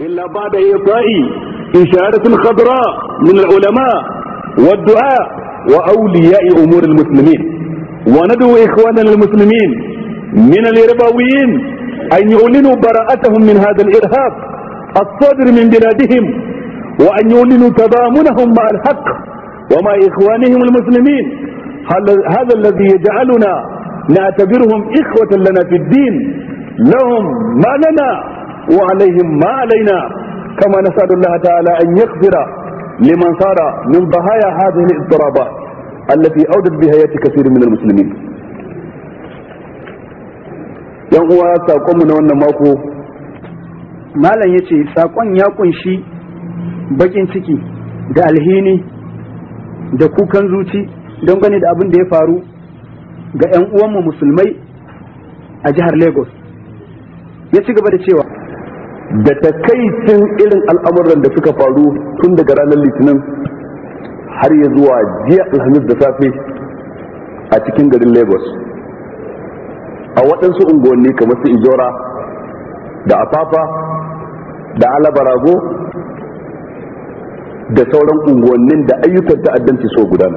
إلا بعد إعطاء إشارة خضراء من العلماء والدعاء وأولياء أمور المسلمين. وندعو إخواننا المسلمين من الإرهابيين أن يعلنوا براءتهم من هذا الإرهاب الصادر من بلادهم، وأن يعلنوا تضامنهم مع الحق ومع إخوانهم المسلمين. هذا الذي يجعلنا نعتبرهم إخوة لنا في الدين، لهم ما لنا وعليهم ما علينا. كما نسأل الله تعالى أن يغفر لمن صار من ضحايا هذه الاضطرابات التي أودت بحياة كثير من المسلمين. yan uwa sakonmu na wannan mako, malam ya ce sakon ya kunshi bakin ciki da alhini da kukan zuci don gane da abin da ya faru ga 'yan uwanmu musulmai a jihar Lagos. Ya ci gaba da cewa da takaicin irin al'amuran da suka faru tun daga ranar litinin har ya zuwa jiya alhamis da safe a cikin garin Lagos, a waɗansu unguwanni kamar su Ijora da Afafa da Alabarago da sauran unguwannin da ayyukan ta'addanci so gudana.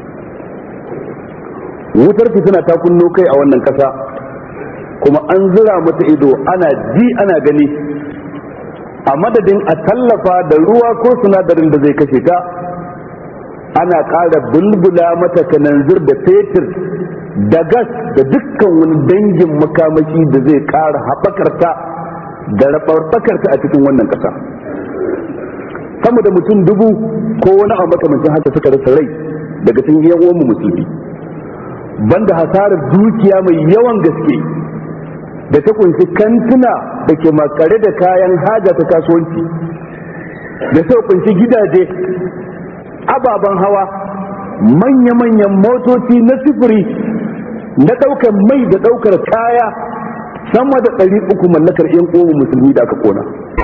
Wutar fitina ta kunno kai a wannan ƙasa, kuma an zura mata ido ana ji ana gani. A madadin a tallafa da ruwa ko sinadarin da zai kashe ta, ana ƙara bulbula mata kananzir da fetur da gas da dukkan wani dangin makamashi da zai ƙara haɓakarta da raɓarɓakarta a cikin wannan ƙasa. Sama da mutum 1000 ko wani abu makamancin haka suka rasa rai daga cikin yan uwanmu musulmi, banda hasarar dukiya mai yawan gaske da ta kunshi kantuna da ke makare da kayan haja ta kasuwanci, da suka kunshi gidaje, ababen hawa, manya-manyan motoci na sifiri na ɗaukar mai da ɗaukar kaya, sama da 300 mallakar 'yan uwan musulmi da aka kona.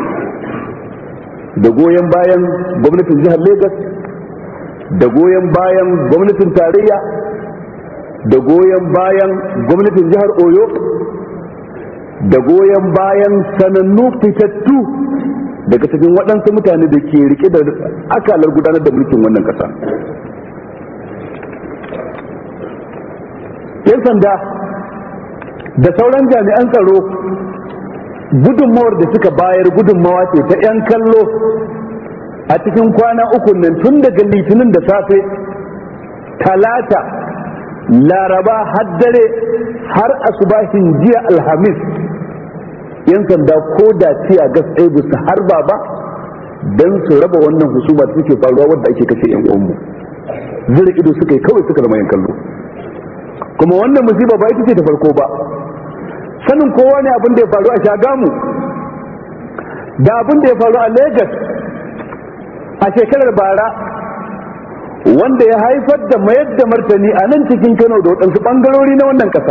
Da goyon bayan gwamnatin jihar Lagos, da goyon bayan gwamnatin tarayya, da goyon bayan gwamnatin jihar Oyo, da goyon bayan sanannu fitattu daga cikin waɗansu mutane da ke rike da akalar gudanar da mulkin wannan ƙasa. 'Yan sanda da sauran jami'an tsaro gudunmawar da suka bayar gudunmawa ce ta 'yan kallo a cikin kwana uku nan, tun daga litinin da safe, talata, laraba har dare har asubahin jiya alhamis. 'Yan sanda ko da ciya gas ɗaya su harba ba don su raba wannan husuma da suke faruwa wadda ake kashe 'yan uwanmu. Zira ido suka yi kawai suka zama 'yan kallo. Kuma wannan musiba ba ita ce ta farko ba. Sanin kowa ne abin da ya faru a Shagamu da abin da ya faru a Lagos a shekarar bara, wanda ya haifar da mayar da martani a nan cikin Kano da waɗansu ɓangarori na wannan ƙasa.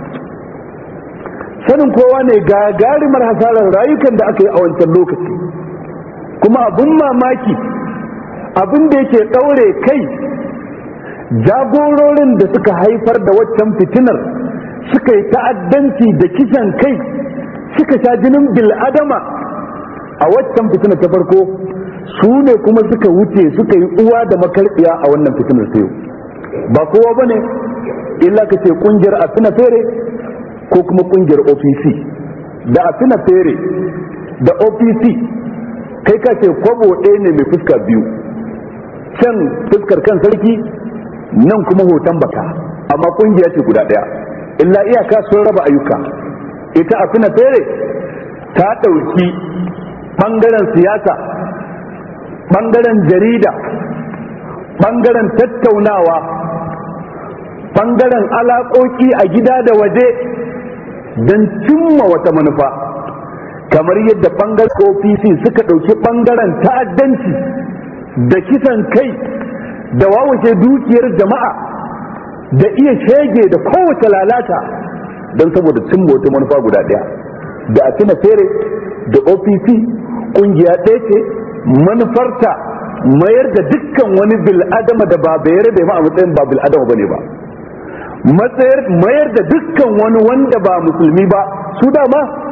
Sanin kowa ne gagarumar hasarar rayukan da aka yi a wancan lokaci. Kuma abin mamaki, abin da yake ɗaure kai, jagororin da suka haifar da waccan fitinar suka yi ta'addanci da kisan kai, suka sha jinin bil'adama a waccan fitinar ta farko, su ne kuma suka wuce suka yi uwa da makarbiya a wannan fitinar ta yau. Ba kowa ba ne illa ka ce kungiyar Afina Fere ko kuma kungiyar OPC. Da Afina Fere da OPC kai ka ce kwabo ɗaya ne mai fuska biyu, can fuskar kan sarki, nan kuma hoton baka, amma kungiya ce guda ɗaya, illa iyaka sun raba ayyuka. Ita Afina Fere ta ɗauki ɓangaren siyasa, ɓangaren jarida, ɓangaren tattaunawa, ɓangaren alaƙoƙi a gida da waje don cimma wata manufa, kamar yadda ɓangaren OPC suka ɗauki ɓangaren ta'addanci da kisan kai da wawashe dukiyar jama'a da iya shege da kowace lalata don saboda cimma wata manufa guda ɗaya. Da Afina Fere da OPC ƙungiya ɗaya ce, manufarta mayar da dukkan wani bil'adama da ba bayar da ma a matsayin ba bil'adama bane ba, mayar da dukkan wani wanda ba musulmi ba, su dama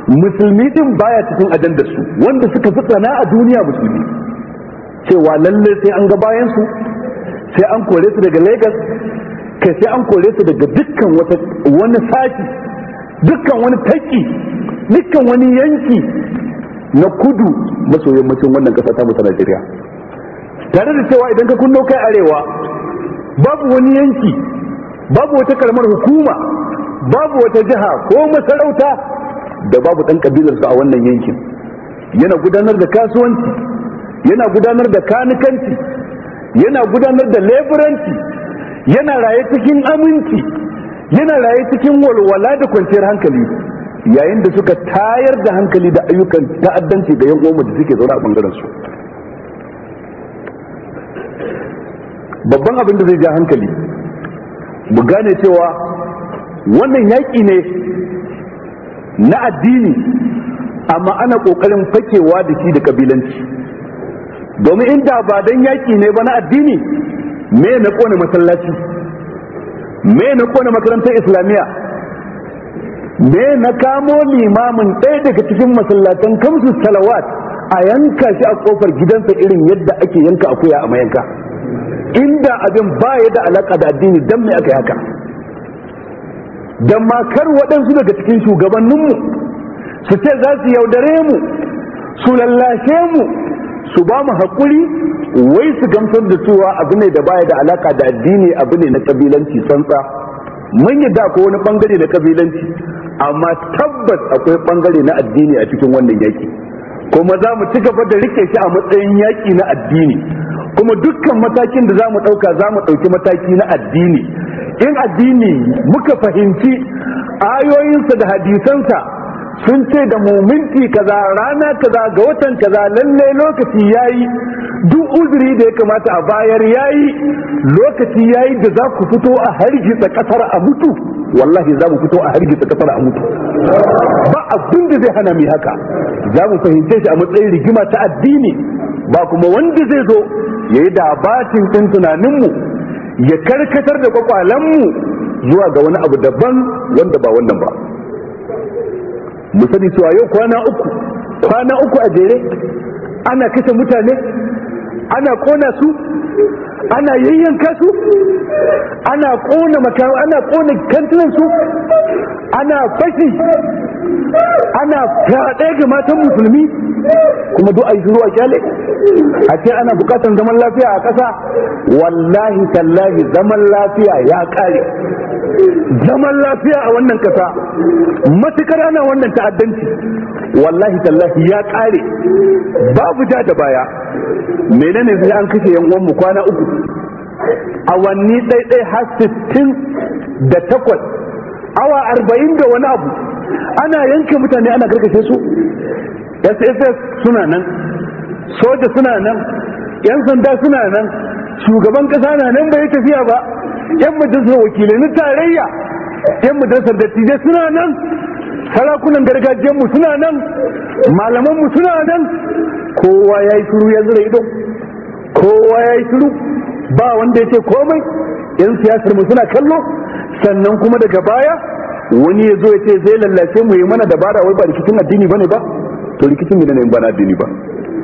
musulmi din baya cikin ajandar su, wanda suka fi tsana a duniya musulmi, cewa lalle sai an ga bayan su, sai an kore su daga Lagos, kai sai an kore su daga dukkan wani sashi, dukkan wani taki, dukkan wani yanki na kudu maso yammacin wannan kasa ta musa Najeriya. Tare da cewa idan ka kunno kai arewa, babu wani yanki, babu wata karamar hukuma, babu wata jiha ko masarauta da babu ɗan kabilarsa a wannan yankin. Yana gudanar da kasuwanci, yana gudanar da kanikanci, yana gudanar da leburanci, yana raye cikin aminci, yana raye cikin walwala da kwanciyar hankali, yayin da suka tayar da hankali da ayyukan ta'addanci ga yan uwanmu da suke zaune a bangaren su. Babban abin da zai ja hankali mu gane cewa wannan yaƙi ne na addini, amma ana ƙoƙarin fakewa da shi da kabilanci. Domin inda ba dan yaƙi ne ba na addini, me na ƙone masallaci, me na ƙone makarantar islamiyya, me na kamo limamin ɗaya daga cikin masallatan kamsu salawat a yanka shi a ƙofar gidansa irin yadda ake yanka akuya a mayanka. Inda abin ba ya da alaka da addini, dan me aka yi haka? Dan ma kar waɗansu daga cikin shugabanninmu su ce za su yaudare mu, su lallashe mu, su ba mu haƙuri, wai su gamsar da cewa abu ne da baya da alaka da addini, abu ne na kabilanci tsantsa. Mun yadda akwai wani bangare na kabilanci, amma tabbas akwai bangare na addini a cikin wannan yaki, kuma za mu ci gaba da rike shi a matsayin yaki na addini. Kuma dukkan matakin da za mu ɗauka, za mu ɗauki mataki na addini. In addini muka fahimci ayoyinsa da hadisansa sun ce da mu minti kaza, rana kaza, ga watan kaza, lallai lokaci yayi, duk uzuri da ya kamata a bayar yayi, lokaci yayi da za ku fito a hargitsa kasar a mutu, wallahi za mu fito a hargitsa kasar a mutu. Ba abin da zai hana mu haka, za mu fahimce shi a matsayin rigima ta addini, ba kuma wanda zai zo ya yi dabatin ɗin tunaninmu, ya karkatar da kwakwalenmu zuwa ga wani abu daban wanda ba wannan ba. Mu sani cewa yau kwana uku a jere ana kashe mutane, ana kona su, ana yayyanka su, ana kona makawa, ana kona kantinan su, ana fashi, ana fyaɗe ga matan musulmi, kuma duk ai shiru a kyale. A ce ana bukatar zaman lafiya a ƙasa, wallahi tallahi zaman lafiya ya ƙare. Zaman lafiya a wannan ƙasa matukar ana wannan ta'addanci, wallahi tallahi ya ƙare, babu ja da baya. Menene sai an kashe yan uwanmu kwana uku, awanni ɗaiɗai har 68, awa 40 da wani abu, ana yanke mutane, ana karkashe su. SSS suna nan, soja suna nan, yan sanda suna nan, shugaban kasa na nan bai tafiya ba, yan majalisar wakilai na tarayya, yan majalisar dattijai suna nan, sarakunan gargajiyarmu suna nan, malamanmu suna nan. Kowa ya yi shiru, ya zura ido, kowa ya yi shiru, ba wanda ya ce komai. Yan siyasar mu suna kallo, sannan kuma daga baya wani ya zo ya ce zai lallace mu, yi mana dabara, wai ba rikicin addini bane ba. To rikicin ne ba na addini ba.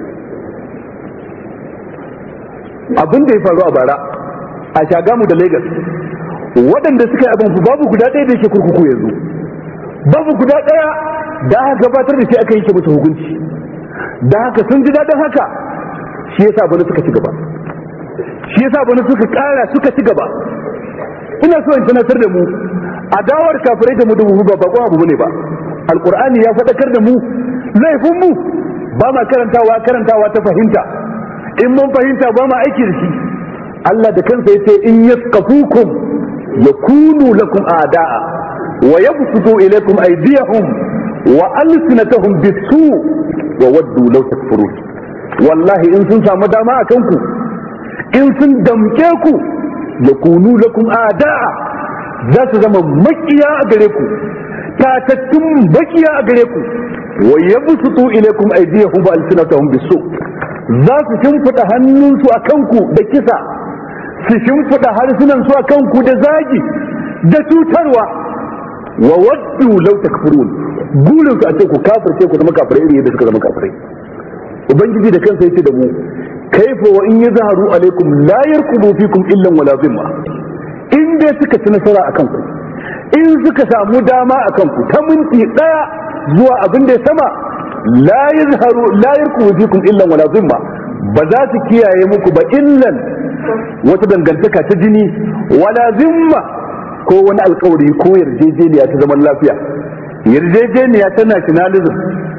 Abin da ya faru a bara a Shagamu da Lagos, waɗanda suka yi abin babu guda ɗaya da yake kurkuku yanzu, babu guda ɗaya da aka gabatar da shi aka yanke musu hukunci. Da haka sun ji daɗin haka, shi yasa bana suka ci gaba, shi yasa bana suka ƙara suka ci gaba. Ina so in tunatar da mu, adawar kafirai da mu da mu ba bakon abu ne ba. Alƙur'ani ya faɗakar da mu laifin mu, ba ma karantawa ta fahimta, in mun fahimta ba ma aiki da shi. Allah da kansa yace in yaskafukum yakunu lakum a'da'a wa yabsutu ilaykum aydiyahum wa alsinatahum bis-su' wa waddu law takfurun. Wallahi in sun samu dama a kanku, in sun damke ku, yakunu lakum a'da'a, za su zama makiya a gare ku, tatattun makiya a gare ku. Wa yabsutu ilaykum aydiyahum wa alsinatahum bis-su', za su shimfida hannunsu a kanku da kisa, su shimfida harsunansu a kanku da zagi da cutarwa. Wa waddu law takfurun, gurin su a ce ku kafirce ku zama kafirai irin yadda suka zama kafirai. Ubangiji da kansa yace da mu kaifa wa in yazharu alaikum la yarkubu fikum illa wala zimma, in dai suka ci nasara akan ku, in suka samu dama akan ku ta minti daya zuwa abin da ya sama, la yarkubu fikum illa wala zimma, ba za su kiyaye muku ba illan wata dangantaka ta jini wala zimma ko wani alkawari ko yarjejeniya ta zaman lafiya, yarjejeniya ta nationalism,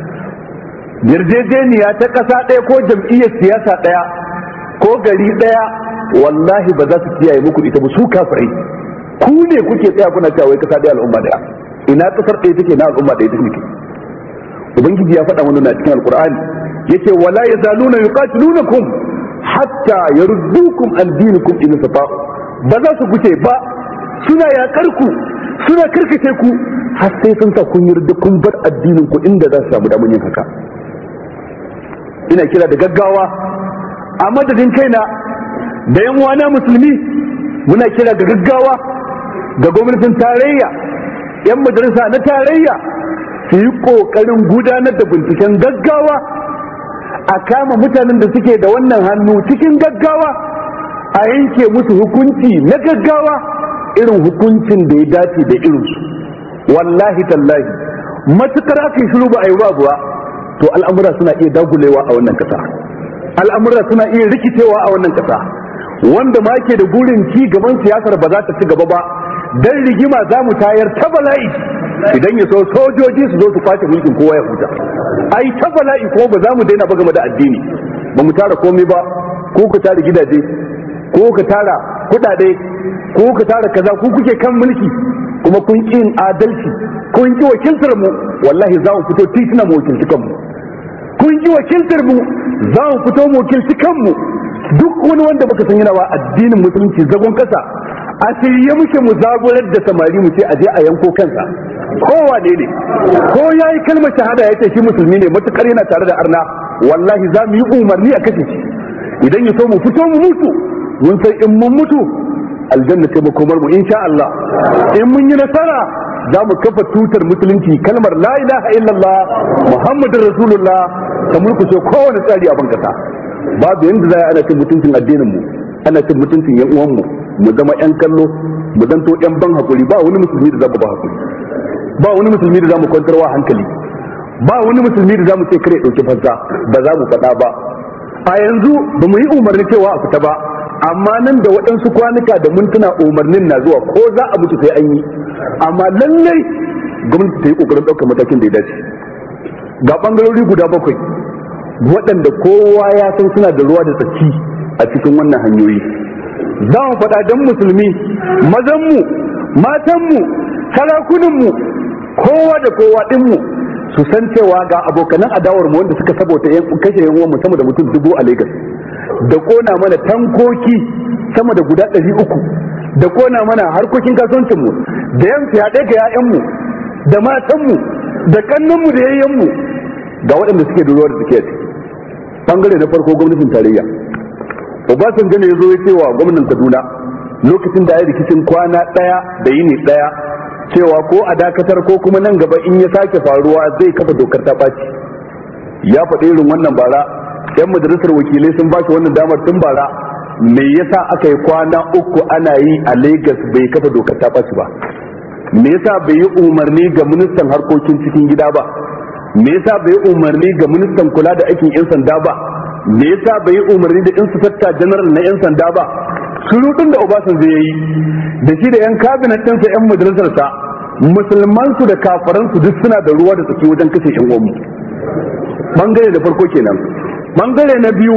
yarjejeniya ta ƙasa ɗaya ko jam'iyyar siyasa ɗaya ko gari ɗaya, wallahi ba za su kiyaye muku ita ba su kafirai. Ku ne kuke tsaya kuna cewa wai ƙasa ɗaya al'umma ɗaya, ina ƙasar ɗaya take na al'umma ɗaya take. Ubangiji ya faɗa mana cikin alƙur'ani yace wala yazaluna yuqatilunakum hatta yaruddukum an dinikum in istata'u, ba za su guce ba suna yaƙar ku suna karkace ku har sai sun sa kun yarda kun bar addinin ku inda za su samu damar yin haka. Ina kira da gaggawa a madadin kaina da yan uwana musulmi, muna kira da gaggawa ga gwamnatin tarayya, yan majalisa na tarayya su yi kokarin gudanar da binciken gaggawa a kama mutanen da suke da wannan hannu cikin gaggawa, a yanke musu hukunci na gaggawa irin hukuncin da ya dace da irinsu. Wallahi tallahi matukar aka yi shiru ba a yi ba to al'amura suna iya dagulewa a wannan kasa, al'amura suna iya rikicewa a wannan kasa. Wanda ma ke da burin ci gaban siyasar ba za ta ci gaba ba, dan rigima za mu tayar ta bala'i idan ya so sojoji su zo su kwace mulkin kowa ya huta. Ai ta bala'i ko ba za mu daina ba game da addini, ba mu tara komai ba, ko ka tara gidaje ko ka tara kudade ko ka tara kaza, ku kuke kan mulki kuma kun ƙi yin adalci, kun ƙi wakiltar mu, wallahi za mu fito titina mu wakilci kanmu. Kun ƙi wakiltar mu, za mu fito mu wakilci kanmu. Duk wani wanda baka san yana wa addinin musulunci zagon kasa, a shirye muke mu zaburar da samari mu ce aje a yanko kansa, kowa ne ko yayi kalmar shahada ya ce shi musulmi ne, matukar yana tare da arna, wallahi za mu yi umarni a kashe shi. Idan ya so mu fito mu mutu, mun san in mun mutu aljanna ce makomar mu insha Allah. In mun yi nasara za mu kafa tutar musulunci, kalmar la ilaha illallah muhammadur rasulullah ta mulkushe kowane tsari a bankasa. Babu yanda za a ana cin mutuncin addinin mu, ana cin mutuncin yan uwan mu, mu zama yan kallo, mu zanto yan ban hakuri. Ba wani musulmi da za mu ba hakuri, ba wani musulmi da za mu kwantarwa hankali, ba wani musulmi da za mu ce kare dauki fansa, ba za mu faɗa ba. A yanzu ba mu yi umarni cewa a fita ba, amma nan da waɗansu kwanuka da mintuna umarnin na zuwa ko za a mutu sai an yi. Amma lallai gwamnati ta yi ƙoƙarin ɗaukar matakin da ya dace. Ga ɓangarori guda 7 waɗanda kowa ya san suna da ruwa da tsaki a cikin wannan hanyoyi. Za mu faɗa don musulmi, mazanmu, matanmu, sarakunanmu, kowa da kowa ɗinmu su san cewa ga abokanan adawar mu wanda suka sabota kashe yan uwanmu sama da mutum 1000 a Lagos, da kona mana tankoki sama da guda 300, da kona mana harkokin kasuwancinmu, da yan fyaɗe ga 'ya'yanmu da matanmu da kannanmu da yayyanmu, ga waɗanda suke da ruwa da suke ci. Bangare na farko gwamnatin tarayya, Obasanjo ne ya zo ya ce wa gwamnan Kaduna lokacin da ya rikicin kwana ɗaya da yini ɗaya cewa ko a dakatar ko kuma nan gaba in ya sake faruwa zai kafa dokar ta ɓaci. Ya faɗi irin wannan bara, 'yan majalisar wakilai sun ba shi wannan damar tun bara. Me yasa aka yi kwana 3 ana yi a Lagos bai kafa dokar ta ɓaci ba? Me yasa bai yi umarni ga ministan harkokin cikin gida ba? Me yasa bai yi umarni ga ministan kula da aikin 'yan sanda ba? Me yasa bai yi umarni da inspector general na 'yan sanda ba? Surutun da Obasanjo ya yi da shi da 'yan cabinet ɗinsa 'yan majalisarsa, musulmansu da kafaransu duk suna da ruwa da tsaki wajen kashe 'yan uwanmu. Bangare da farko kenan. Bangare na biyu,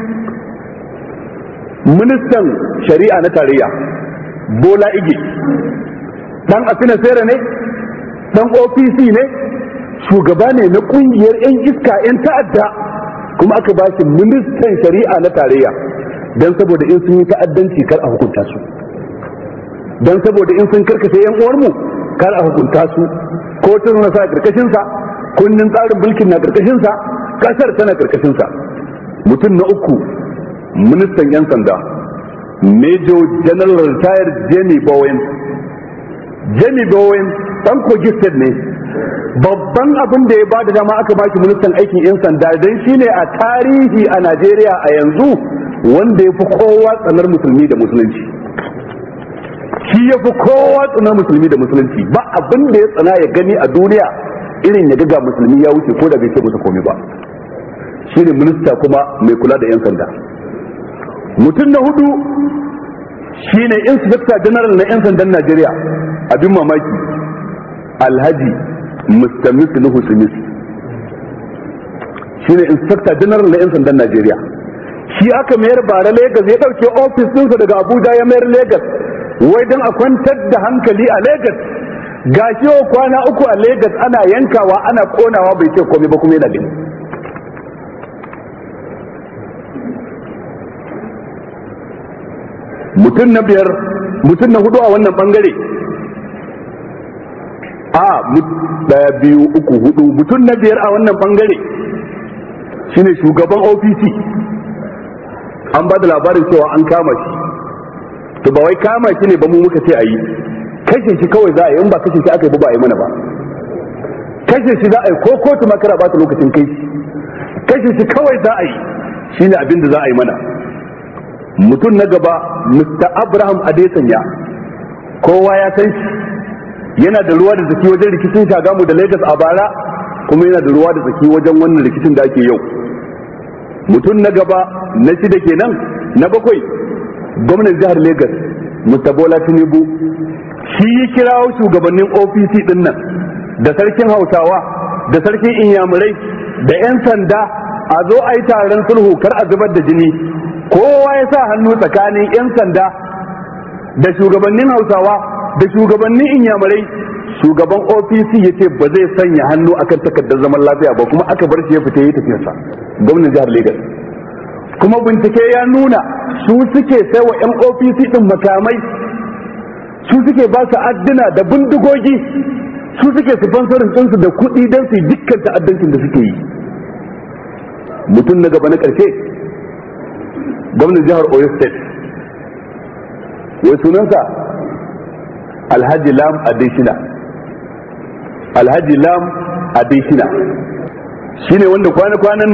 ministan shari'a na tarayya Bola Ige, dan Afina Sera ne, dan OPC ne, shugaba ne na kungiyar 'yan iska 'yan ta'adda, kuma aka ba shi ministan shari'a na tarayya dan saboda in sun yi ta'addanci kar a hukunta su, dan saboda in sun karkace 'yan uwarmu kar a hukunta su. Kotun na sa karkashin sa, kundin tsarin mulkin na karkashin sa, kasar tana karkashin sa. Mutum na uku, ministan 'yan sanda Major General Retired Jenny Bowen. Jenny Bowen dan Kogi State ne, babban abin da ya bada dama aka baki ministan aikin yan sanda dan shine a tarihi a Najeriya a yanzu wanda ya fi kowa tsanar musulmi da musulunci, shi ya fi kowa tsanar musulmi da musulunci. Ba abin da ya tsana ya gani a duniya irin ya ga musulmi ya wuce ko da bai ce musu komai ba. Shine minista kuma mai kula da yan sanda. Mutum na hudu shine inspector general na yan sandan Najeriya, abin mamaki Alhaji Mustamis Nuhu Sumis, shine inspector general na yan sandan Najeriya. Shi aka mayar bara Lagos, ya dauke office ɗinsa daga Abuja ya mayar Lagos wai don a kwantar da hankali a Lagos. Gashi yau kwana uku a Lagos ana yankawa ana konawa bai ce komai ba kuma yana gani. Mutum na biyar, mutum na hudu a wannan bangare, daya biyu uku hudu, mutum na biyar a wannan bangare shine shugaban OPC. An ba da labarin cewa an kama shi, to ba wai kama shi ne ba mu muka ce a yi, kashe shi kawai za a yi. In ba kashe shi aka yi ba a yi mana ba, kashe shi za a yi ko kotu makara ba ta lokacin kai shi, kashe shi kawai za a yi, shine abin da za a yi mana. Mutum na gaba Mr. Abraham Adesanya, kowa ya san shi, yana da ruwa da zaki wajen rikicin Shagamu da Lagos a bara, kuma yana da ruwa da zaki wajen wannan rikicin da ake yau. Mutum na gaba na shida kenan, na bakwai gwamnan jihar Lagos Mr. Bola Tinubu, shi ya kirawo shugabannin OPC din nan da sarkin Hausawa da sarkin Inyamurai da 'yan sanda a zo a yi taron sulhu kar a zubar da jini. Kowa ya sa hannu tsakanin 'yan sanda da shugabannin Hausawa da shugabannin Inyamurai. Shugaban OPC ya ce ba zai sanya hannu akan takardar zaman lafiya ba, kuma aka bar shi ya fita ya tafiyarsa, gwamnan jihar Lagos. Kuma bincike ya nuna su suke sai wa 'yan OPC din makamai, su suke ba su adduna da bindigogi, su suke sponsorin ɗinsu da kuɗi don su yi dukkan ta'addancin da suke yi. Mutum na gaba na ƙarshe gwamnan jihar Oyo State, wai sunansa Alhaji Lam Adeshina. Alhaji Lam Adeshina shine wanda kwana-kwanan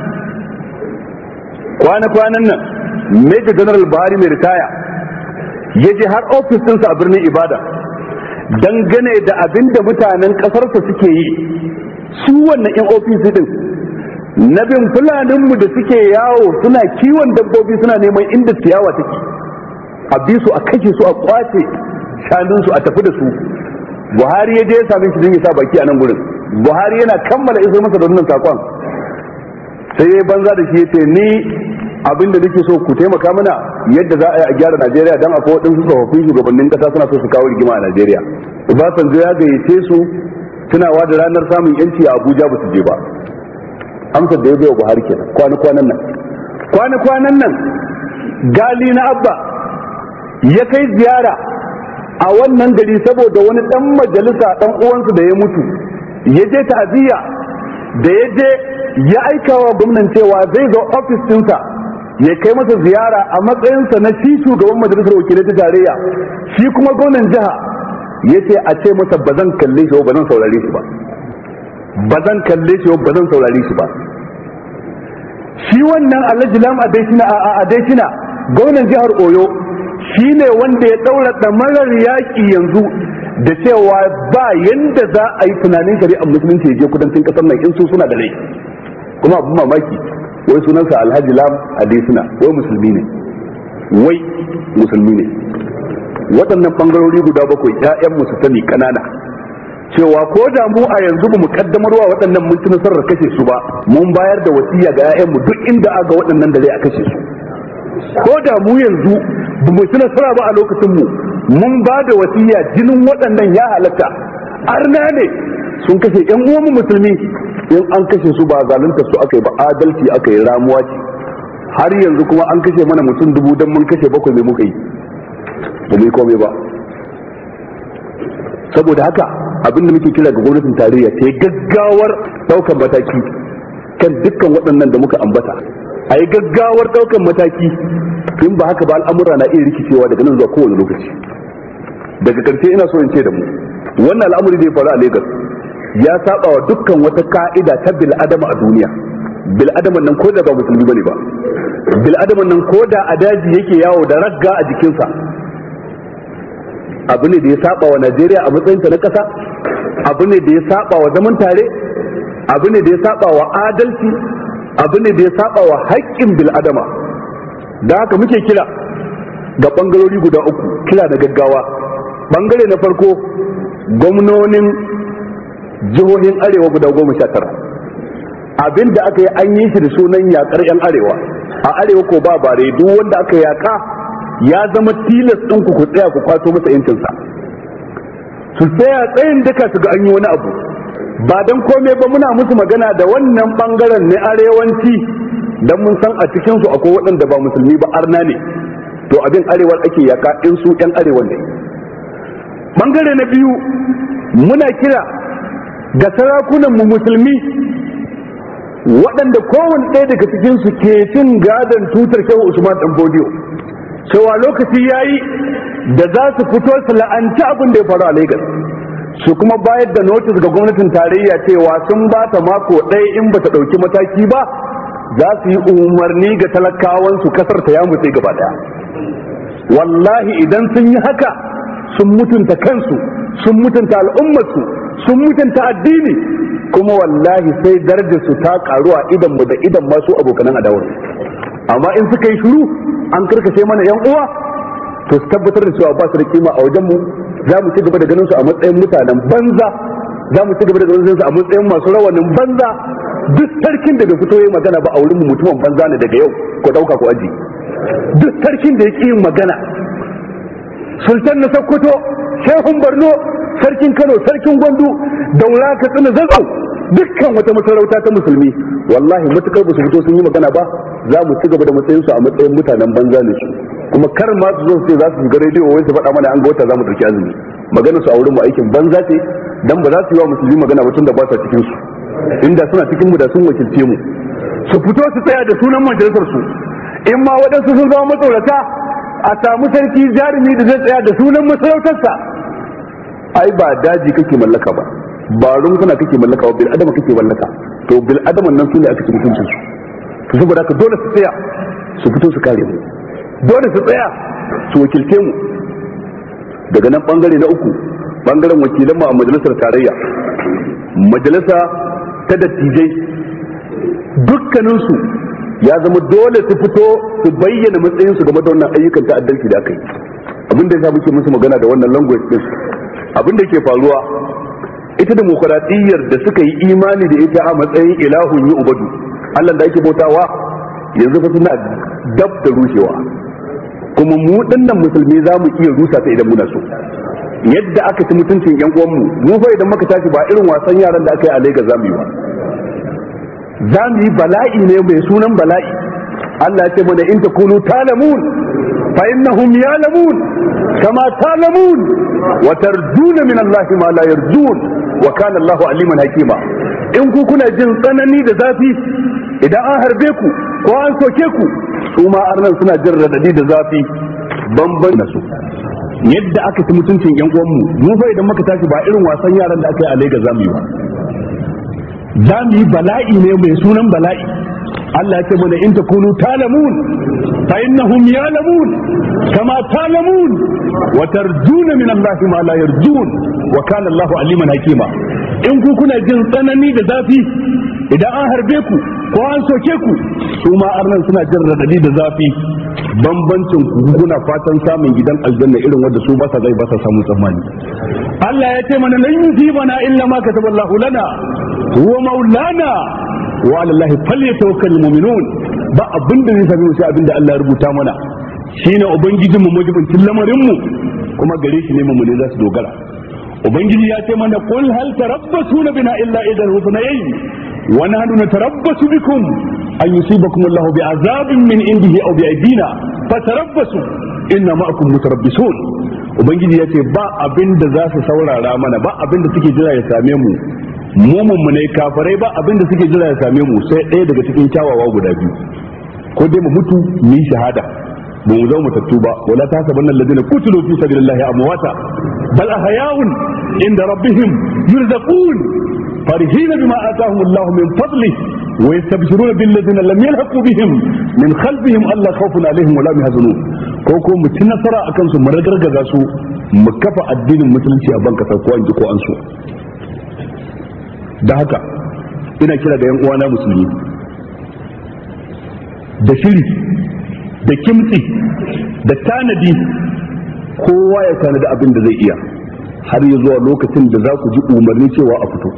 nan Major General Buhari mai ritaya ya je har ofis ɗinsa a birnin Ibadan dangane da abin da mutanen ƙasarsa suke yi. Su wannan 'yan ofis din na bin fulaninmu da suke yawo suna kiwon dabbobi suna neman inda ciyawa take, a bi su a kashe su a kwace shanunsu a tafi da su. Buhari ya je ya same shi don ya sa baki a nan gurin. Buhari yana kammala isar masa da wannan sakon sai ya banza da shi ya ce, ni abinda nake so ku taimaka mana yadda za a yi a gyara Najeriya, dan akwai waɗansu tsofaffin shugabannin ƙasa suna so su kawo rigima a Najeriya. Obasanjo ya gayyace su tunawa da ranar samun yanci a Abuja, ba su je ba. Amsar da ya bai wa Buhari kenan. Kwana-kwanan nan Gali na Abba ya kai ziyara a wannan gari saboda wani dan majalisa dan uwansu da ya mutu, ya je ta'aziyya. Da ya je ya aika wa gwamnan cewa zai zo ofis ɗinsa ya kai masa ziyara a matsayinsa na shi shugaban majalisar wakilai ta tarayya. Shi kuma gwamnan jiha ya ce a ce masa ba zan kalle shi ba zan saurare shi ba, ba zan kalle shi ba zan saurare shi ba. Shi wannan Alhaji Lam Adeshina gwamnan jihar Oyo shi ne wanda ya daura damarar yaƙi yanzu da cewa ba yanda za a yi tunanin shari'ar musulunci ya je kudancin kasar nan in su suna da rai. Kuma abin mamaki wai sunansa Alhaji Lam Adeshina, wai musulmi ne, wai musulmi ne. Waɗannan bangarori guda bakwai 'ya'yan mu su sani kanana cewa ko da mu a yanzu ba mu kaddamarwa waɗannan mun ci nasarar kashe su ba, mun bayar da wasiya ga 'ya'yan mu duk inda aga waɗannan da zai a kashe su. Ko da mu yanzu ba mu ci nasara ba a lokacin mu, mun ba da wasiya jinin waɗannan ya halatta. Arna ne sun kashe 'yan uwan mu musulmi, in an kashe su ba zalunta su aka yi ba, adalci aka yi, ramuwa ce. Har yanzu kuma an kashe mana mutum 1000 dan mun kashe 7 mai muka yi, ba mu yi komai ba. Saboda haka abin da muke kira ga gwamnatin tarayya ta yi gaggawar daukan mataki kan dukkan waɗannan da muka ambata, a yi gaggawar daukan mataki, in ba haka ba al'amura na iya rikicewa daga nan zuwa kowane lokaci. Daga karshe ina so in ce da mu wannan al'amari da ya faru a Lagos ya saba wa dukkan wata ka'ida ta bil adama a duniya. Bil adaman nan ko da ba musulmi bane ba, bil adaman nan ko da a daji yake yawo da ragga a jikinsa, abu ne da ya saba wa Najeriya a matsayinta na ƙasa, abu ne da ya saba wa zaman tare, abu ne da ya saba wa adalci, abu ne da ya saba wa haƙƙin bil adama. Da haka muke kira ga bangarori guda uku, kira da gaggawa. Bangare na farko, gwamnonin jihohin arewa guda 19, abin da aka yi an yi shi da sunan yakar yan arewa. A arewa ko ba bare, duk wanda aka yaka ya zama tilas ɗin ku tsaya ku kwato masa yancinsa. Su tsaya tsayin duka su ga an yi wani abu, ba don komai ba muna musu magana da wannan bangaren na arewanci, don mun san a cikinsu akwai waɗanda ba musulmi ba arna ne, to abin arewar ake yaka in su yan arewa ne. Bangare na biyu, muna kira ga sarakunan mu musulmi waɗanda kowane ɗaya daga cikinsu ke cin gadon tutar Shehu Usman Dan Bodiyo, cewa lokaci yayi da za su fito su la'anci abin da ya faru a Lagos, su kuma bayar da notice ga gwamnatin tarayya cewa sun ba ta mako ɗaya in ba ta ɗauki mataki ba za su yi umarni ga talakawansu kasar ta ya mutse gaba ɗaya. Wallahi idan sun yi haka sun mutunta kansu, sun mutunta al'ummarsu, sun mutunta addini, kuma wallahi sai darajarsu ta karu a idan mu da idan masu abokanan adawar. Amma in suka yi shiru an karkashe mana yan uwa, to su tabbatar da cewa ba su da kima a wajen mu. Za mu ci gaba da ganin su a matsayin mutanen banza, za mu ci gaba da ganin su a matsayin masu rawanin banza. Duk sarkin da bai fito yayin magana ba a wurin mu mutumin banza ne daga yau, ko dauka ko aji. Duk sarkin da yake yin magana, sultan na Sokoto, shehun Borno, sarkin Kano, sarkin Gwandu, Daura, Katsina, Zazzau, dukkan wata masarauta ta musulmi, wallahi matukar ba su fito sun yi magana ba, za mu ci gaba da matsayin su a matsayin mutanen banza ne su. Kuma kar ma su zo su ce za su shiga rediyo wai su faɗa mana an ga wata za mu ɗauki azumi. Magana su a wurin mu aikin banza ce, dan ba za su yi wa musulmi magana ba tun da ba sa cikin su. Inda suna cikin mu da sun wakilce mu. Su fito su tsaya da sunan majalisar su. In ma waɗansu sun zama matsorata, a samu sarki jarumi da zai tsaya da sunan masarautarsa. Ai ba daji kake mallaka ba, ba rumfuna kake mallaka ba, bil adama kake mallaka. To bil adaman nan sune aka ci mutuncin su. To saboda haka dole su tsaya su fito su kare mu, dole su tsaya su wakilce mu. Daga nan bangare na uku, bangaren wakilan mu a majalisar tarayya, majalisa ta dattijai, dukkaninsu ya zama dole su fito su bayyana matsayin su game da wannan ayyukan ta'addanci da aka yi. Abin da ya muke musu magana da wannan language din, abin da ke faruwa, ita demokradiyyar da suka yi imani da ita a matsayin ilahun yi ubadu, Allah da ake bautawa, yanzu fa suna dab da rushewa. Kuma mu dinnan musulmi za mu iya rusa ta idan muna so. Yadda aka ci mutuncin yan uwanmu, mu fa idan muka tashi ba irin wasan yaran da aka yi a Lagos zamu yi ba. Za mu yi bala'i ne mai sunan bala'i. Allah ya ce mana in takunu talamun fa innahum ya'lamun kama talamun wa tarjuna min Allah ma la yarjun wa kana Allahu aliman hakima. In ku kuna jin tsanani da zafi idan an harbe ku ko an soke ku, su ma arnan suna jin radadi da zafi bamban da su. Yadda aka ci mutuncin yan uwanmu, mu fa idan muka tashi ba irin wasan yaran da aka yi a Lagos zamu yi ba. Za mu yi bala'i ne mai sunan bala'i. Allah ya ce mana in takunu talamun fa innahum ya'lamun kama talamun wa tarjuna min Allah ma la yarjun wa kana Allahu aliman hakima. In ku kuna jin tsanani da zafi idan an harbe ku ko an soke ku, su ma arnan suna jin radadi da zafi. Bambancin ku kuna fatan samun gidan aljanna irin wanda su ba sa zai ba sa samun tsammani. Allah ya ce mana lan yusibana illa ma kataballahu lana huwa maulana wa ala allahi falyatawakkalul mu'minun. Ba abin da zai sami sai abin da Allah ya rubuta mana, shine ubangijinmu mujibincin lamarin mu, kuma gare shi ne mu ne za su dogara. Ubangiji ya ce mana qul hal tarabbasuna bina illa idan husnayn wa nahnu natarabbasu bikum an yusibakum Allahu bi'azabin min indihi aw bi'aydina fatarabbasu inna ma'akum mutarabbisun. Ubangiji ya ce ba abin da za su saurara mana, ba abin da suke jira ya same mu mu ne kafirai, ba abin da suke jira ya same mu sai ɗaya daga cikin kyawawa guda biyu, ko dai mu mutu mu yi shahada ba mu zama matattu ba, wala tahsabanna alladhina qutilu fi sabilillahi amwata bal ahya'un inda rabbihim yurzaqun farihina bima atahum Allah min fadli wa yastabshiruna bil ladina lam yalhaqu bihim min khalfihim alla khawfun alaihim wa la hum yahzanun ko mu ci nasara akan su mu ragargaza su mu kafa addinin musulunci a banka ko an ji ko an so. Da haka ina kira da yan uwana musulmi da shiri da kimtsi da tanadi, kowa ya tanadi abin da zai iya har ya zuwa lokacin da za ku ji umarni cewa a fito.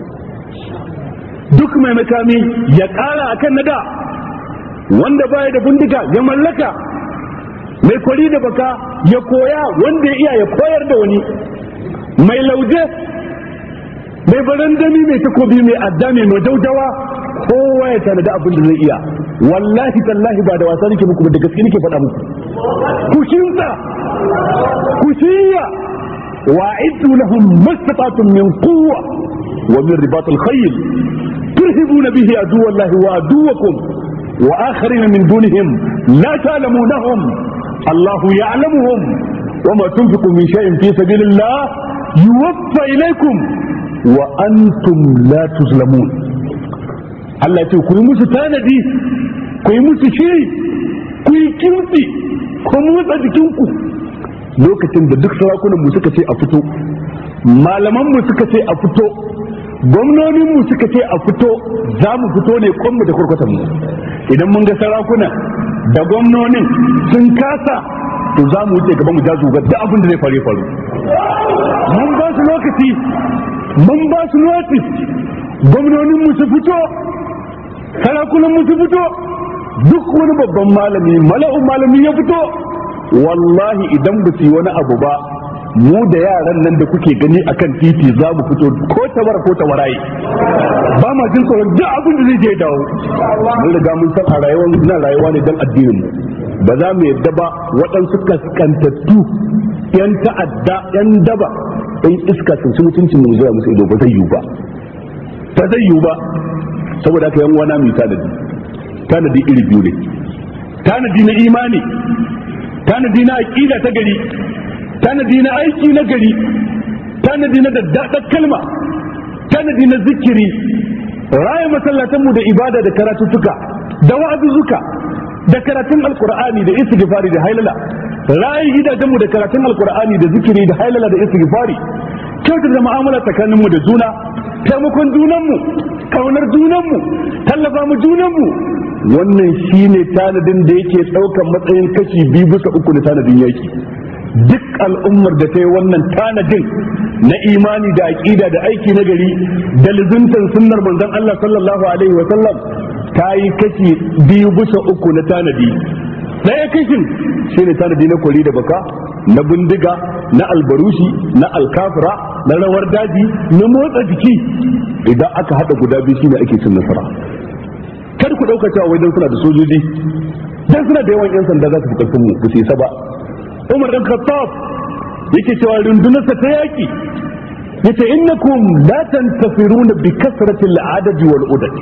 Duk mai makami ya ƙara akan nada, wanda baya da bindiga ya mallaka, mai kwari da baka ya koya, wanda ya iya ya koyar da wani, mai lauje, mai barandami, mai takobi, mai adda, mai majaujawa, kowa ya tanadi abin da zai iya. Wallahi tallahi ba da wasa nake muku, da gaske nake faɗa muku. Ku shinta, ku shiya, wa'iddu lahum mastata'tum min quwwa wa min ribatil khayl turhibuna bihi aduwallahi wa aduwakum wa akharina min dunihim la ta'lamunahum Allahu ya'lamuhum wa ma tunfiqu min shay'in fi sabilillah yuwaffa ilaykum wa antum la tuzlamun. Allah ya ce ku yi musu tanadi, ku yi musu shiri, ku yi kimtsi, ku motsa jikinku. Lokacin da duk sarakunan mu suka ce a fito, malaman mu suka ce a fito, gwamnonin mu suka ce a fito, za mu fito ne kwanmu da kurkutan mu. Idan mun ga sarakuna da gwamnonin sun kasa, to za mu wuce gaba mu jazu ga duk abin da zai faru. Mun ba su lokaci, mun ba su notice, gwamnonin mu su fito, sarakunan mu su fito, duk wani babban malami, mala'un malami ya fito. Wallahi idan ba su yi wani abu ba, mu da yaran nan da kuke gani akan titi za mu fito ko tabara ko tabaraye, ba ma jin tsoron duk abin da zai je dawo. Mun riga mun san a rayuwa ne dan addinin mu, ba za mu yadda ba waɗansu kaskantattu, yan ta'adda, yan daba, yan iska sun ci mutuncin mu zuwa musu ido. Ba zai yiwu ba, saboda haka yan wana mu tanadi iri biyu ne, tanadi na imani, tanadi na aqida ta gari, tanadi na aiki na gari, tanadi na daddadar kalma, tanadi na zikiri, raya masallatanmu da ibada da karatuttuka da wa'azuzuka da karatun alqur'ani da istighfari da hailala, raya gidajenmu da karatun alqur'ani da zikiri da hailala da istighfari, kyautata mu'amala tsakaninmu da juna, taimakon junanmu, kaunar junanmu, tallafa mu junanmu. Wannan shine tanadin da yake ɗaukar matsayin kashi 2/3 na tanadin yaki. Duk al'ummar da ta yi wannan tanadin na imani da aqida da aiki na gari da lizuntan sunnar manzon Allah sallallahu alaihi wa sallam, ta yi kashi 2/3 na tanadi. Ɗaya kashin shine tanadi na kwari da baka, na bindiga, na albarushi, na alkafira, na rawar daji, na motsa jiki. Idan aka haɗa guda biyu shine ake cin nasara. Kar ku dauka cewa wai dan suna da sojoji, dan suna da yawan yan sanda za su fi karfin mu, ba su isa ba. Umar dan Khattab yake cewa rundunarsa ta yaki, yace innakum la tantasiruna bi kasrati al-adad wal udad.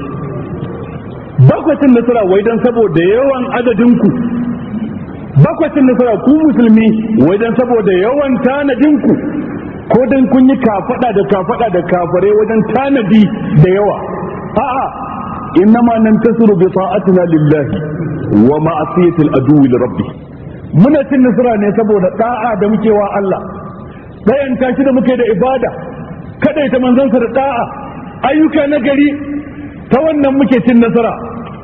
Ba ku cin nasara wai dan saboda yawan adadin ku, ba ku cin nasara ku musulmi wai dan saboda yawan tanadin ku, ko dan kun yi kafada da kafare wajen tanadi da yawa. A'a, innama nantasiru bi ta'atina lillahi wa ma'asiyatil adu li rabbih. Muna cin nasara ne saboda da'a da muke wa Allah, dayan tashi da muke da ibada, kada ita manzansa da da'a, ayyuka na gari, ta wannan muke cin nasara.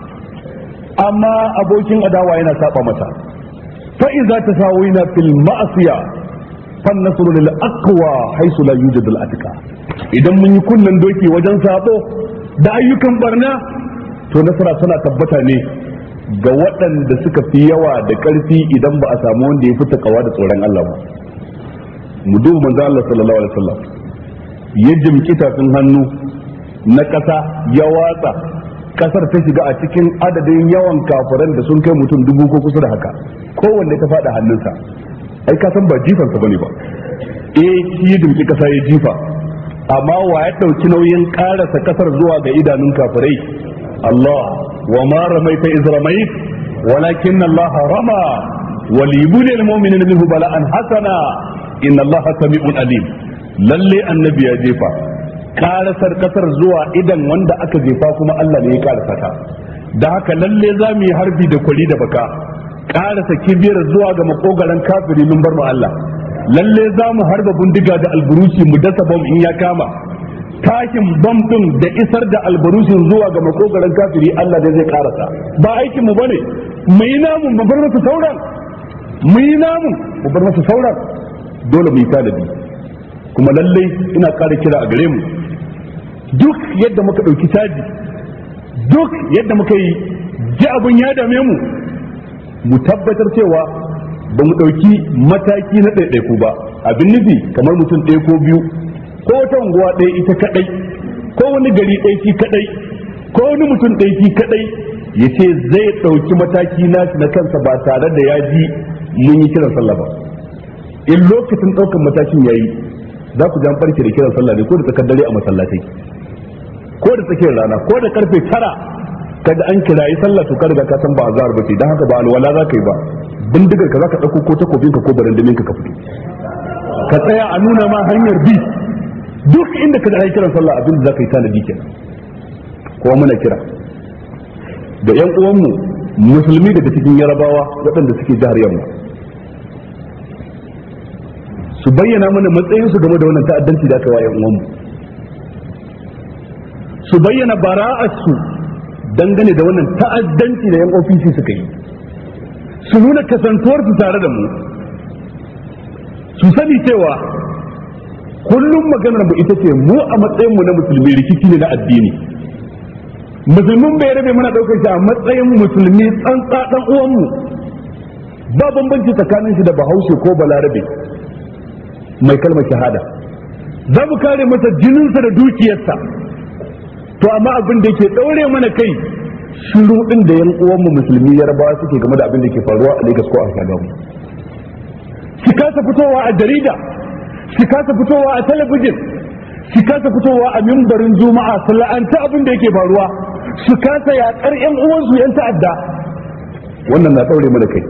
Amma abokin adawa yana saba mata. Fa idza tasawina fil ma'asiya fan nasru lil aqwa haythu la yujadu al atqa. Idan mun yi kunnan doki wajen sabo da ayyukan barna, to nasara tana tabbata ne ga waɗanda suka fi yawa da ƙarfi idan ba a samu wanda ya fi takawa da tsoron Allah ba. Mu duba manzo Allah sallallahu alaihi wasallam, ya jimki tafin hannu na ƙasa ya watsa, ƙasar ta shiga a cikin adadin yawan kafiran da sun kai mutum 1000 ko kusa da haka, kowanne ta faɗa hannunsa. Ai ka san ba jifansa bane ba, shi ya jimki ƙasa ya jifa, amma wa ya ɗauki nauyin ƙarasa ƙasar zuwa ga idanun kafirai? Allah. Wa ma ramaita iz ramait walakin Allah rama wa libul mu'minina minhu bala'an hasana inna Allah sami'un alim. Lalle annabi ya jefa, karasar kasar zuwa idan wanda aka jefa kuma Allah ne ya karasa ta. Da haka lalle za mu yi harbi da kwari da baka, karasa kibiyar zuwa ga makogaran kafiri mun bar mu Allah. Lalle za mu harba bindiga da alburushi mu dasa bom in ya kama, tashin bom din da isar da alburushin zuwa ga makogaran kafiri Allah ne zai karasa. Ba aikin mu bane, mu yi namu mu bar musu sauran, mu yi namu mu bar musu sauran. Dole mu yi tanadi. Kuma lalle ina ƙara kira a gare mu, duk yadda muka ɗauki caji, duk yadda muka yi ji abin ya dame mu, mu tabbatar cewa ba mu ɗauki mataki na ɗaiɗaiku ba. Abin nufi kamar mutum ɗaya ko biyu, ko wata unguwa ɗaya ita kaɗai, ko wani gari ɗaya shi kaɗai, ko wani mutum ɗaya shi kaɗai ya ce zai ɗauki mataki nashi na kansa ba tare da ya ji mun yi kiran sallah ba. In lokacin ɗaukar matakin yayi, za ku jan barke da kiran sallah ne ko da tsakar dare a masallatai, ko da tsakiyar rana, ko da karfe 9 kada an kirayi sallah to ka riga ka san ba azhar ba ce, dan haka ba alwala za ka yi ba, bindigar ka za ka dauko ko takobin ka ko barandamin ka fito ka tsaya a nuna ma hanyar bi. Duk inda ka da kiran sallah abin da za ka yi tanadi kenan. Ko muna kira da yan uwanmu musulmi daga cikin Yarabawa waɗanda suke jihar Yamma su bayyana mana matsayinsu game da wannan ta'addanci da aka wa yan uwanmu, su bayyana bara'arsu dangane da wannan ta'addanci da yan ofisi suka yi, su nuna kasantuwarsu tare da mu, su sani cewa kullum maganar mu ita ce mu a matsayin mu na musulmi rikici ne na addini. Musulmin bai rabe muna daukar shi a matsayin musulmi tsantsa dan uwan mu, ba bambanci tsakanin shi da Bahaushe ko Balarabe mai kalmar shahada. Za mu kare masa jininsa da dukiyarsa. To amma abin da yake daure mana kai shiru din da yan uwan mu musulmi Yarbawa suke game da abin da ke faruwa a Lagos ko a Shagamu. Su kasa fitowa a jarida, su kasa fitowa a talabijin, su kasa fitowa a mimbarin Juma'a su la'anta abin da yake faruwa, su kasa yaƙar yan uwansu yan ta'adda. Wannan na daure mana kai.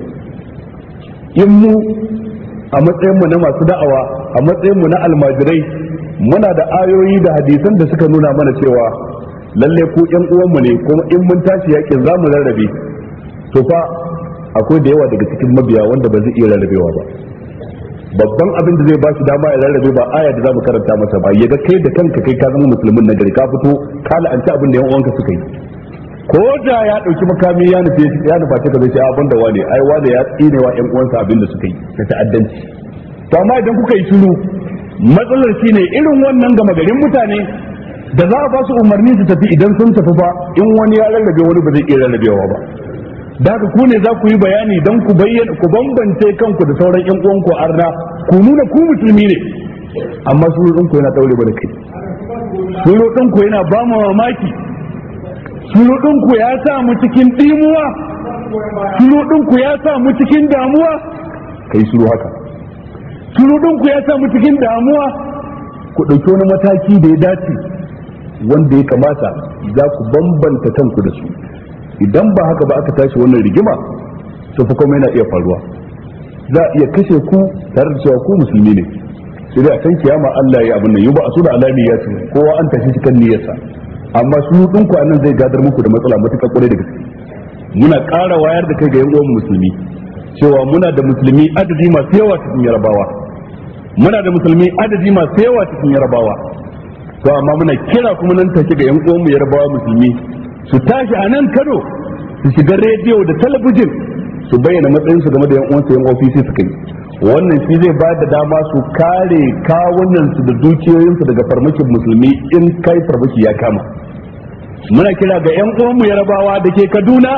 In mu a matsayinmu na masu da'awa, a matsayinmu na almajirai, muna da ayoyi da hadisan da suka nuna mana cewa lalle ku ƴan uwanmu ne, kuma in mun tashi yakin za mu rarrabe. To fa akwai da yawa daga cikin mabiya wanda ba zai iya rarrabewa ba. Babban abin da zai ba shi dama ya rarrabe ba aya da za mu karanta masa ba, ya ga kai da kanka kai ka zama musulmin na gari, ka fito ka la'anci abin da ƴan uwanka suka yi. Ko da ya ɗauki makami ya nufa ta zai ce abin da wane, ai wane ya tsine wa ƴan uwansa abin da suka yi na ta'addanci. To amma idan kuka yi shiru, matsalar shine irin wannan gama garin mutane da za a ba su umarni su tafi, idan sun tafi ba in wani ya rarrabe wani ba zai iya rarrabewa ba. Da haka ku ne za ku yi bayani don ku bayyana, ku bambance kanku da sauran ƴan uwanku arna, ku nuna ku musulmi ne. Amma shiru ɗinku yana ɗaure ba da kai, shiru ɗinku yana ba mu mamaki, shiru ɗinku ya sa mu cikin ɗimuwa, shiru ɗinku ya sa mu cikin damuwa. Kai shiru haka, shiru ɗinku ya sa mu cikin damuwa. Ku ɗauki wani mataki da ya dace wanda ya kamata za ku bambanta kanku da su. Idan ba haka ba aka tashi wannan rigima, to fa kuma yana iya faruwa. Za a iya kashe ku tare da cewa ku musulmi ne, sai dai a san kiyama Allah ya abin nan, yau ba a suna alami ya ce kowa an tashi shi kan niyyarsa. Amma su ɗinku a nan zai gadar muku da matsala matuƙa ƙwarai da gaske. Muna ƙara wayar da kai ga yan uwan musulmi cewa muna da musulmi adadi masu yawa cikin Yarabawa, muna da musulmi adadi masu yawa cikin Yarabawa. To amma muna kira kuma nan take ga yan uwan mu Yarabawa musulmi su tashi a nan Kano, su shiga rediyo da talabijin, su bayyana matsayin su game da yan uwansu yan ofisi suka yi. Wannan shi zai ba da dama su kare kawunansu da dukiyoyinsu daga farmakin musulmi in kai farmaki ya kama. Muna kira ga yan uwanmu Yarabawa da ke Kaduna,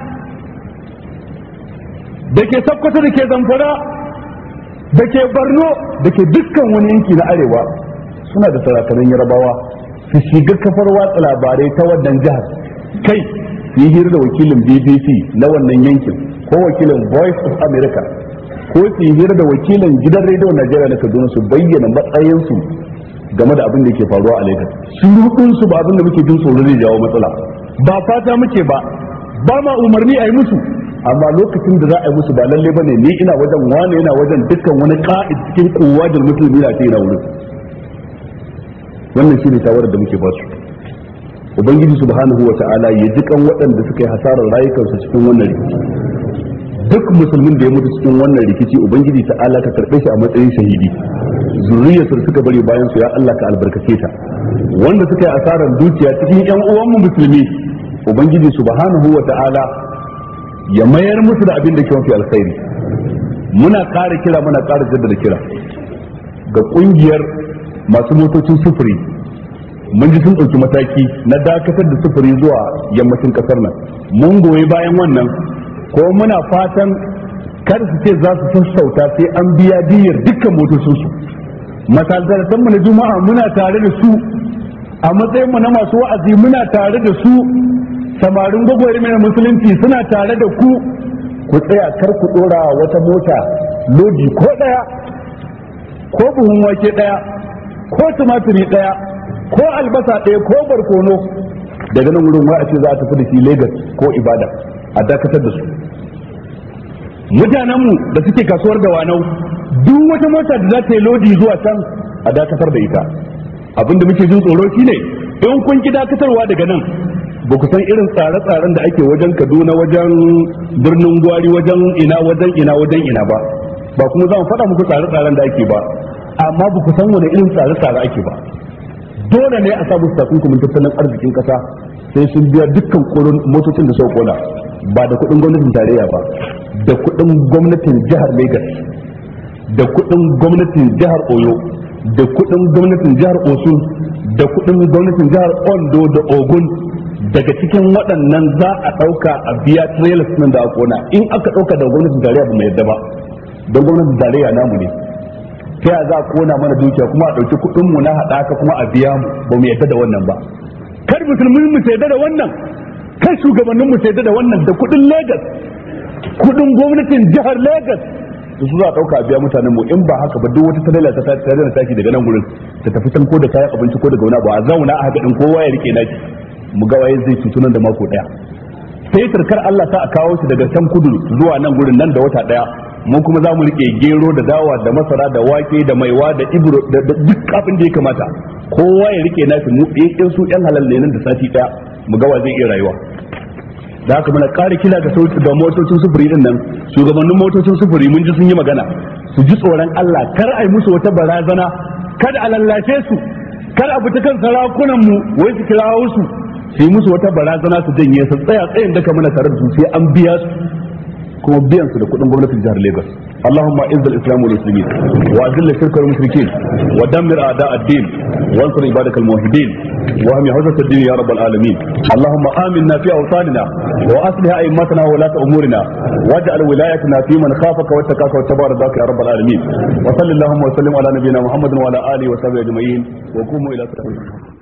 da ke Sokoto, da ke Zamfara, da ke Borno, da ke dukkan wani yanki na arewa, suna da sarakanin Yarabawa, su shiga kafar watsa labarai ta wannan jihar, kai su yi hira da wakilin BBC na wannan yankin ko wakilin Voice of America ko su yi hira da wakilin gidan rediyon Najeriya na Kaduna, su bayyana matsayinsu game da abin da yake faruwa a Lagos. Surutun su ba abin da muke jin tsoro zai jawo matsala, ba fata muke ba ma umarni a yi musu, amma lokacin da za a yi musu ba lalle bane ni ina wajen, wani yana wajen, dukkan wani ka'id cikin kuwajin musulmi na ce yana wurin. wannan shine shawarar da muke ba su. ubangiji subhanahu wa ta'ala ya jikan waɗanda suka yi hasarar rayukansu cikin wannan rikici. duk musulmin da ya mutu cikin wannan rikici ubangiji ta'ala ka karɓe shi a matsayin shahidi. zuriyarsa suka bari bayan su ya Allah ka albarkace ta. wanda suka yi asarar dukiya cikin ƴan uwanmu musulmi ubangiji subhanahu wa ta'ala ya mayar musu da abin da ke mafi alkhairi. muna ƙara kira muna ƙara jaddada kira ga ƙungiyar masu motocin sufuri. mun ji sun ɗauki mataki na dakatar da sufuri zuwa yammacin ƙasar nan. mun goyi bayan wannan ko muna fatan kar su ce za su sassauta sai an biya diyyar dukkan motocinsu. masalatan mu na juma'a muna tare da su a matsayin mu na masu wa'azi, muna tare da su samarin gwagwarmayar musulunci suna tare da ku. ku tsaya kar ku dora wata mota lodi ko daya ko buhun wake daya ko tumatiri daya ko albasa daya ko barkono daga nan wurin wai a ce za a tafi da shi Lagos ko Ibadan. a dakatar da su. mutanenmu da suke kasuwar da wanau duk wata mota da za ta yi lodi zuwa can a dakatar da ita. abinda muke jin tsoro shine in kun ki dakatarwa daga nan ba ku san irin tsare-tsaren da ake wajen Kaduna, wajen birnin Gwari, wajen ina ba. ba kuma za mu faɗa muku tsare-tsaren da ake ba, amma ba ku san wani irin tsare-tsare ake ba. dole ne a samu takunkumin tattalin arzikin ƙasa sai sun biya dukkan koron motocin da suka kona, ba da kuɗin gwamnatin tarayya ba, da kuɗin gwamnatin jihar Lagos, da kuɗin gwamnatin jihar Oyo, da kuɗin gwamnatin jihar Osun, da kuɗin gwamnatin jihar Ondo da Ogun. daga cikin waɗannan za a ɗauka a biya trailers nan da aka kona. in aka ɗauka da gwamnatin tarayya ba mu yadda ba, don gwamnatin tarayya namu ne. ta yaya za a kona mana dukiya kuma a ɗauki kuɗin mu na haɗaka kuma a biya mu? ba mu yadda da wannan ba. kar musulmin mu yadda da wannan, kar shugabannin mu yadda da wannan. da kuɗin Lagos, kuɗin gwamnatin jihar Lagos da su za a ɗauka a biya mutanen mu. in ba haka ba duk wata tarayya ta tarayya taki daga nan gurin ta tafi can ko da kayan abinci ko daga wani abu a zauna a haka din kowa ya rike naki mu ga waye zai cutu nan da mako daya. sai turkar Allah ta a kawo shi daga can kudu zuwa nan gurin nan da wata daya, mun kuma za mu rike gero da dawa da masara da wake da maiwa da ibro da duk abin da ya kamata kowa ya rike nashi. mu in su yan halal ne nan da sati daya mu ga wa zai iya rayuwa. da haka muna ƙara kila ga motocin sufuri din nan, shugabannin motocin sufuri mun ji sun yi magana, su ji tsoron Allah, kar a yi musu wata barazana, kada a lallace su, kar a fita kan sarakunan mu wai su kirawo su yi musu wata barazana su janye, su tsaya tsayin daka mana tare da su sai an biya su, kuma biyan su da kuɗin gwamnatin jihar Lagos. اللهم اعز الاسلام والمسلمين واذل الشرك والمشركين ودمر اعداء الدين وانصر عبادك الموحدين واهم حوزة الدين يا رب العالمين. اللهم امنا في اوطاننا واصلح ائمتنا وولاة امورنا واجعل ولايتنا في من خافك واتقاك واتبع رضاك يا رب العالمين. وصل اللهم وسلم على نبينا محمد وعلى اله وصحبه اجمعين وقوموا الى صلاتكم.